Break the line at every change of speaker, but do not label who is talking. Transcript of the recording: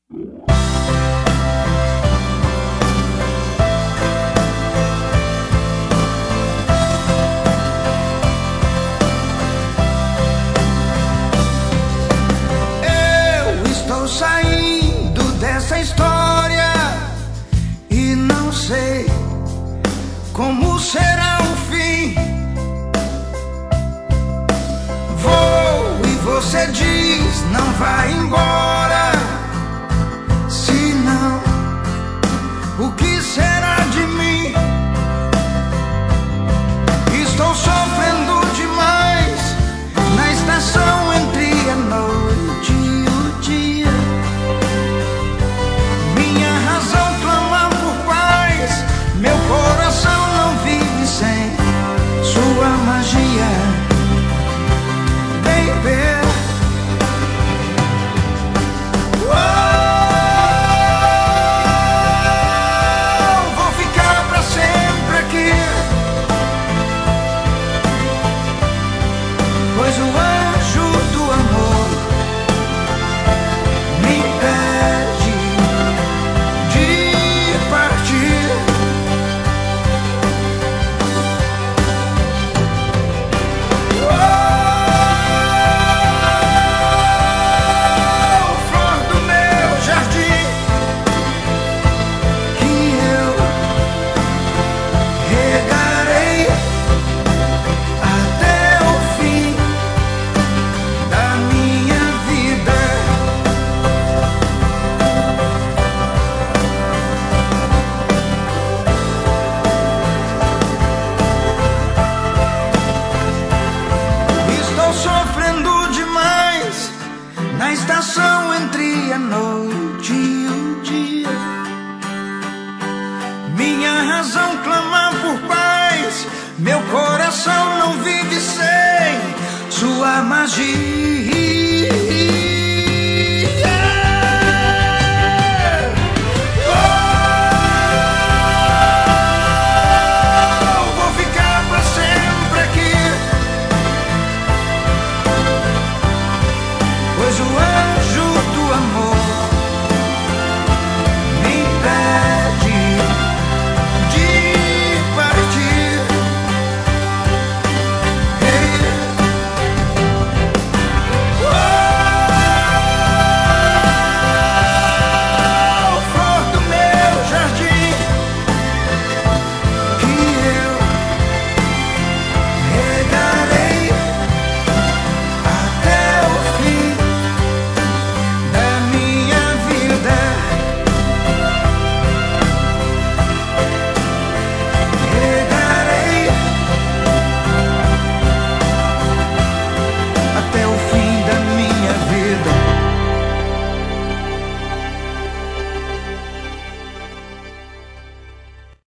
Saindo dessa história e não sei como será o fim. Vou e você diz não vai embora. Se não, o que será de mim? Estou sofrendo demais na estação entre a noite e o dia. Meu coração não vive sem sua magia, baby. Oh, vou ficar pra sempre aqui, pois o anjo do amor me impede de partir. Na estação entre a noite e o dia, minha razão clama por paz. Meu coração não vive sem sua magia.